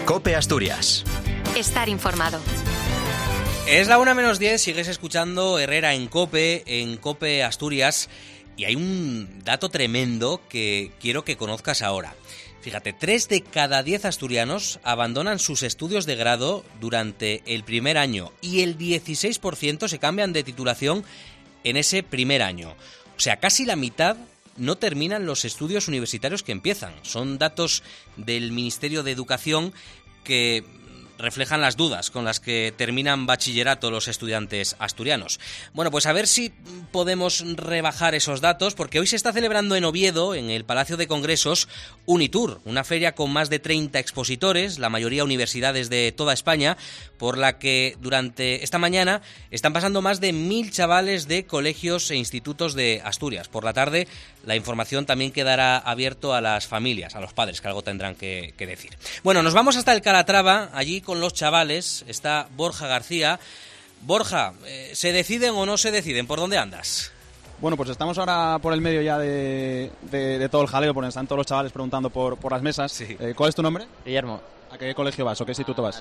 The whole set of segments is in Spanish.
COPE Asturias. Estar informado. Es la 1:10, sigues escuchando Herrera en COPE Asturias, y hay un dato tremendo que quiero que conozcas ahora. Fíjate, 3 de cada 10 asturianos abandonan sus estudios de grado durante el primer año y el 16% se cambian de titulación en ese primer año. O sea, casi la mitad no terminan los estudios universitarios que empiezan. Son datos del Ministerio de Educación que reflejan las dudas con las que terminan bachillerato los estudiantes asturianos. Bueno, pues a ver si podemos rebajar esos datos, porque hoy se está celebrando en Oviedo, en el Palacio de Congresos, Unitur, una feria con más de 30 expositores, la mayoría universidades de toda España, por la que durante esta mañana están pasando más de 1000 chavales de colegios e institutos de Asturias. Por la tarde la información también quedará abierto a las familias, a los padres, que algo tendrán que decir. Bueno, nos vamos hasta el Calatrava, allí con los chavales está Borja García. Borja, ¿se deciden o no se deciden? ¿Por dónde andas? Bueno, pues estamos ahora por el medio ya de todo el jaleo, porque están todos los chavales preguntando por las mesas. Sí. ¿Cuál es tu nombre? Guillermo. ¿A qué colegio vas o qué instituto vas?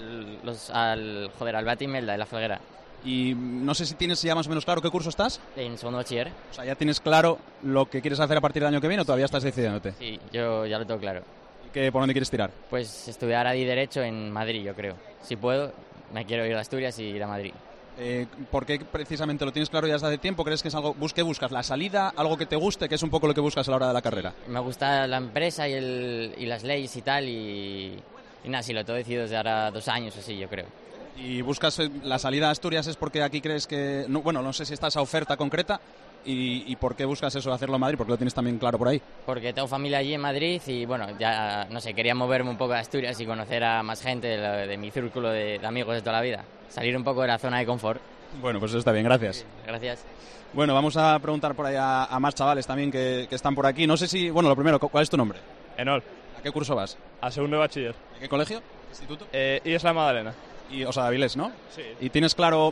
Al Bati Melda de la Felguera. Y no sé si tienes ya más o menos claro qué curso estás. En segundo bachiller. O sea, ¿ya tienes claro lo que quieres hacer a partir del año que viene o todavía estás decidiéndote? Sí, yo ya lo tengo claro. ¿Y por dónde quieres tirar? Pues estudiar ahí Derecho en Madrid, yo creo. Si puedo, me quiero ir a Asturias y ir a Madrid. ¿Por qué precisamente lo tienes claro ya desde hace tiempo? ¿Crees que es algo que buscas? ¿La salida? ¿Algo que te guste? ¿Qué es un poco lo que buscas a la hora de la carrera? Me gusta la empresa y las leyes y tal, y nada, sí, lo tengo decidido desde ahora 2 años así, yo creo. ¿Y buscas la salida a Asturias es porque aquí crees que... no sé si está esa oferta concreta y ¿por qué buscas eso de hacerlo en Madrid? Porque lo tienes también claro por ahí. Porque tengo familia allí en Madrid y bueno, ya no sé, quería moverme un poco a Asturias y conocer a más gente de mi círculo de amigos de toda la vida. Salir un poco de la zona de confort. Bueno, pues eso está bien, gracias. Sí, gracias. Bueno, vamos a preguntar por ahí a más chavales también que están por aquí. No sé si... Bueno, lo primero, ¿cuál es tu nombre? Enol. ¿A qué curso vas? A segundo de bachiller. ¿A qué colegio? ¿Instituto? Isla Madalena. O sea, Avilés, ¿no? Sí. ¿Y tienes claro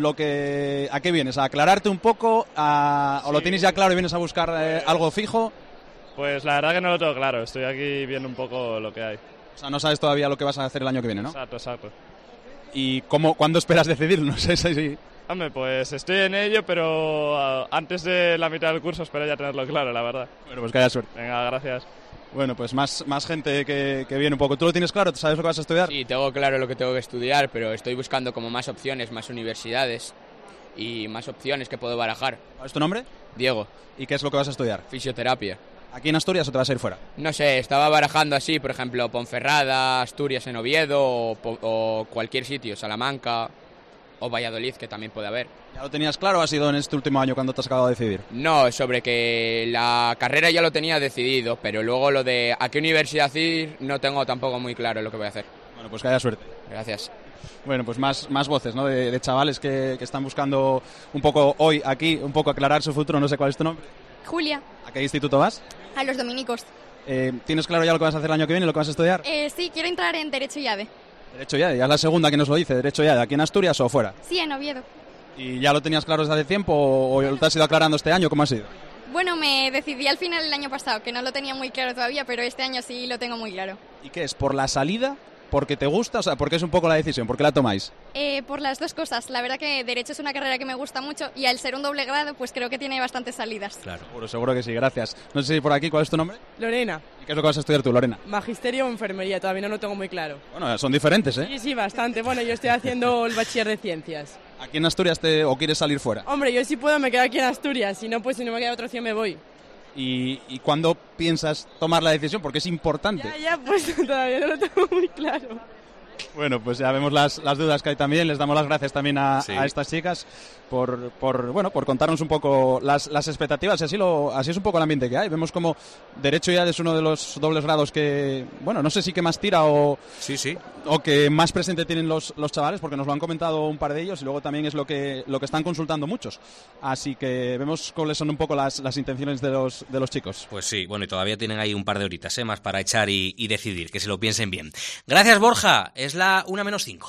a qué vienes? ¿A aclararte un poco? ¿O lo tienes ya claro y vienes a buscar algo fijo? Pues la verdad que no lo tengo claro. Estoy aquí viendo un poco lo que hay. O sea, no sabes todavía lo que vas a hacer el año que viene, ¿no? Exacto. ¿Y cuándo esperas decidir? No sé si... Hombre, pues estoy en ello, pero antes de la mitad del curso espero ya tenerlo claro, la verdad. Bueno, pues que haya suerte. Venga, gracias. Bueno, pues más gente que viene un poco. ¿Tú lo tienes claro? ¿Sabes lo que vas a estudiar? Sí, tengo claro lo que tengo que estudiar, pero estoy buscando como más opciones, más universidades y más opciones que puedo barajar. ¿Cuál es tu nombre? Diego. ¿Y qué es lo que vas a estudiar? Fisioterapia. ¿Aquí en Asturias o te vas a ir fuera? No sé, estaba barajando así, por ejemplo, Ponferrada, Asturias en Oviedo o cualquier sitio, Salamanca o Valladolid, que también puede haber. ¿Ya lo tenías claro o ha sido en este último año cuando te has acabado de decidir? No, sobre que la carrera ya lo tenía decidido, pero luego lo de a qué universidad ir no tengo tampoco muy claro lo que voy a hacer. Bueno, pues que haya suerte. Gracias. Bueno, pues más voces, ¿no? De chavales que están buscando un poco hoy aquí, un poco aclarar su futuro. No sé cuál es tu nombre. Julia. ¿A qué instituto vas? A los dominicos. ¿Tienes claro ya lo que vas a hacer el año que viene, lo que vas a estudiar? Sí, quiero entrar en Derecho y ADE. Derecho y ADE, ya es la segunda que nos lo dice. Derecho y ADE, ¿aquí en Asturias o fuera? Sí, en Oviedo. ¿Y ya lo tenías claro desde hace tiempo o lo te has ido aclarando este año? ¿Cómo ha sido? Bueno, me decidí al final del año pasado, que no lo tenía muy claro todavía, pero este año sí lo tengo muy claro. ¿Y qué es? ¿Por la salida? ¿Porque te gusta? O sea, ¿por qué es un poco la decisión? ¿Por qué la tomáis? Por las dos cosas. La verdad que Derecho es una carrera que me gusta mucho y al ser un doble grado, pues creo que tiene bastantes salidas. Claro, seguro que sí, gracias. No sé si por aquí, ¿cuál es tu nombre? Lorena. ¿Y qué es lo que vas a estudiar tú, Lorena? Magisterio o enfermería, todavía no lo tengo muy claro. Bueno, son diferentes, ¿eh? Sí, bastante. Bueno, yo estoy haciendo el bachiller de ciencias. ¿Aquí en Asturias o quieres salir fuera? Hombre, yo si puedo me quedo aquí en Asturias, si no, pues si no me queda otra opción me voy. ¿Y cuándo piensas tomar la decisión? Porque es importante. Ya, pues todavía no lo tengo muy claro. Bueno, pues ya vemos las dudas que hay también. Les damos las gracias también a estas chicas por contarnos un poco las expectativas. Y así es un poco el ambiente que hay. Vemos como Derecho ya es uno de los dobles grados que, bueno, no sé si que más tira o que más presente tienen los chavales, porque nos lo han comentado un par de ellos y luego también es lo que están consultando muchos. Así que vemos cuáles son un poco las intenciones de los chicos. Pues sí, bueno, y todavía tienen ahí un par de horitas más para echar y decidir, que se lo piensen bien. Gracias, Borja. Es la 1:05.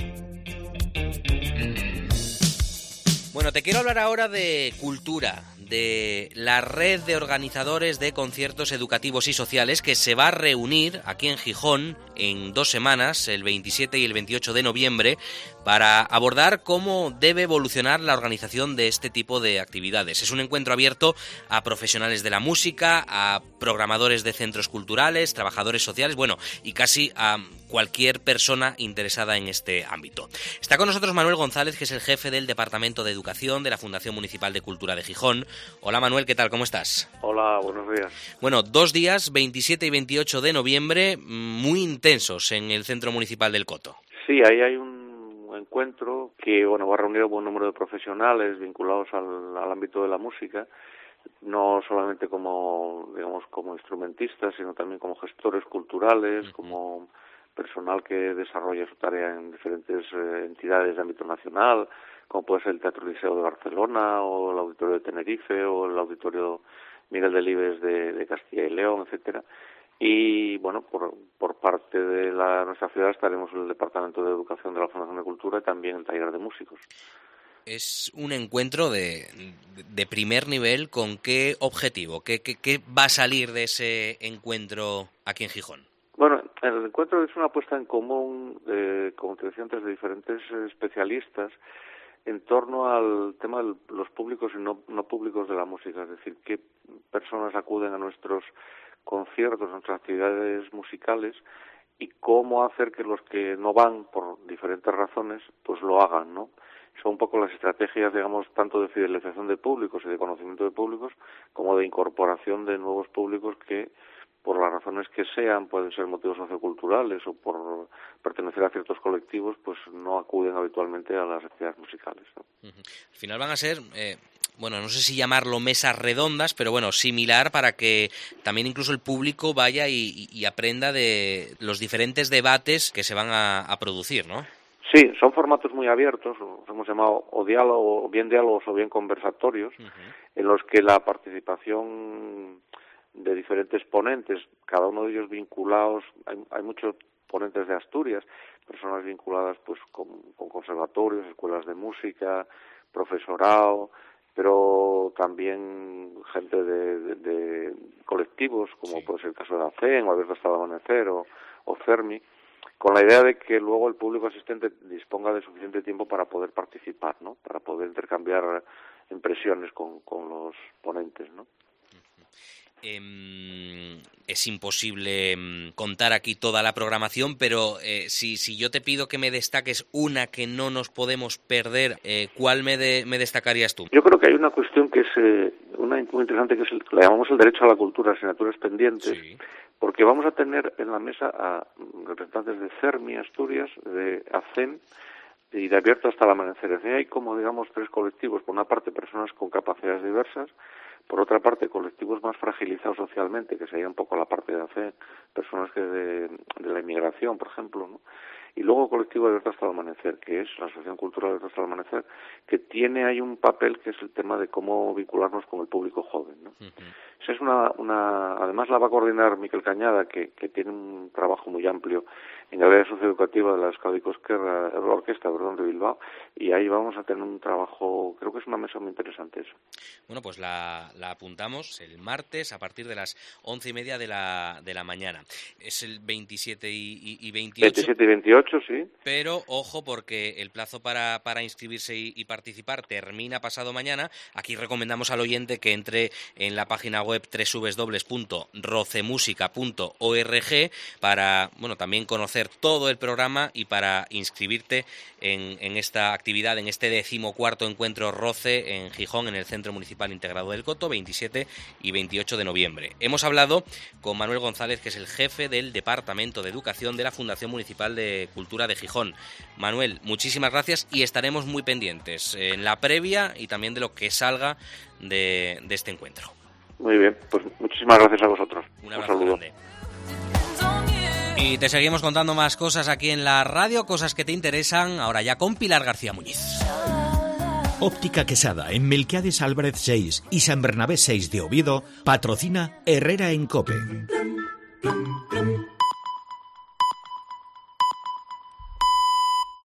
Bueno, te quiero hablar ahora de cultura, de la red de organizadores de conciertos educativos y sociales que se va a reunir aquí en Gijón en 2 semanas, el 27 y el 28 de noviembre, para abordar cómo debe evolucionar la organización de este tipo de actividades. Es un encuentro abierto a profesionales de la música, a programadores de centros culturales, trabajadores sociales, bueno, y casi a cualquier persona interesada en este ámbito. Está con nosotros Manuel González, que es el jefe del Departamento de Educación de la Fundación Municipal de Cultura de Gijón. Hola Manuel, ¿qué tal? ¿Cómo estás? Hola, buenos días. Bueno, 2 días, 27 y 28 de noviembre, muy intensos en el Centro Municipal del Coto. Sí, ahí hay un encuentro que va a reunir a un buen número de profesionales vinculados al ámbito de la música, no solamente como instrumentistas, sino también como gestores culturales, como personal que desarrolla su tarea en diferentes entidades de ámbito nacional, como puede ser el Teatro Liceo de Barcelona, o el Auditorio de Tenerife, o el Auditorio Miguel Delibes de Castilla y León, etcétera. Y por parte de nuestra ciudad estaremos en el Departamento de Educación de la Fundación de Cultura y también el taller de músicos. Es un encuentro de primer nivel. ¿Con qué objetivo? ¿Qué va a salir de ese encuentro aquí en Gijón? Bueno, el encuentro es una puesta en común, como te decía antes, de diferentes especialistas en torno al tema de los públicos y no públicos de la música, es decir, qué personas acuden a nuestros conciertos, a nuestras actividades musicales, y cómo hacer que los que no van por diferentes razones pues lo hagan, ¿no? Son un poco las estrategias, digamos, tanto de fidelización de públicos y de conocimiento de públicos, como de incorporación de nuevos públicos que, por las razones que sean, pueden ser motivos socioculturales o por pertenecer a ciertos colectivos, pues no acuden habitualmente a las actividades musicales, ¿no? Al final van a ser, no sé si llamarlo mesas redondas, pero similar, para que también incluso el público vaya y aprenda de los diferentes debates que se van a producir, ¿no? Sí, son formatos muy abiertos, los hemos llamado o diálogos o bien conversatorios, en los que la participación de diferentes ponentes, cada uno de ellos vinculados, hay muchos ponentes de Asturias, personas vinculadas pues con conservatorios, escuelas de música, profesorado, pero también gente de colectivos, como puede ser el caso de la CEN, o Abierto hasta el Amanecer, o CERMI, con la idea de que luego el público asistente disponga de suficiente tiempo para poder participar, ¿no? Para poder intercambiar impresiones con los ponentes, ¿no? Es imposible contar aquí toda la programación, pero si yo te pido que me destaques una que no nos podemos perder, ¿cuál me destacarías tú? Yo creo que hay una cuestión que es una muy interesante, que la llamamos el derecho a la cultura, asignaturas pendientes, sí. Porque vamos a tener en la mesa a representantes de CERMI, Asturias, de ACEN y de Abierto hasta el Amanecer. Es decir, hay como, digamos, 3 colectivos. Por una parte, personas con capacidades diversas. Por otra parte, colectivos más fragilizados socialmente, que sería un poco la parte de ACEN, personas que de la inmigración, por ejemplo, ¿no? Y luego colectivo de Abierto hasta el Amanecer, que es la Asociación Cultural Abierto hasta el Amanecer, que tiene ahí un papel que es el tema de cómo vincularnos con el público joven, ¿no? Esa es además la va a coordinar Miquel Cañada, que tiene un trabajo muy amplio en la área socioeducativa de la Euskadi Orquesta de Bilbao, y ahí vamos a tener un trabajo, creo que es una mesa muy interesante eso. Bueno, pues la apuntamos el martes a partir de las 11:30 de la mañana. Es el 27 y 28. 27 y 28, sí. Pero ojo, porque el plazo para inscribirse y participar termina pasado mañana. Aquí recomendamos al oyente que entre en la página web www.rocemusica.org para, también conocer todo el programa y para inscribirte en esta actividad, en este 14º encuentro ROCE en Gijón, en el Centro Municipal Integrado del Coto, 27 y 28 de noviembre. Hemos hablado con Manuel González, que es el jefe del Departamento de Educación de la Fundación Municipal de Cultura de Gijón. Manuel, muchísimas gracias y estaremos muy pendientes en la previa y también de lo que salga de este encuentro. Muy bien, pues muchísimas gracias a vosotros. Un abrazo grande. Y te seguimos contando más cosas aquí en la radio, cosas que te interesan, ahora ya con Pilar García Muñiz. Óptica Quesada, en Melquiades Álvarez 6 y San Bernabé 6 de Oviedo, patrocina Herrera en COPE.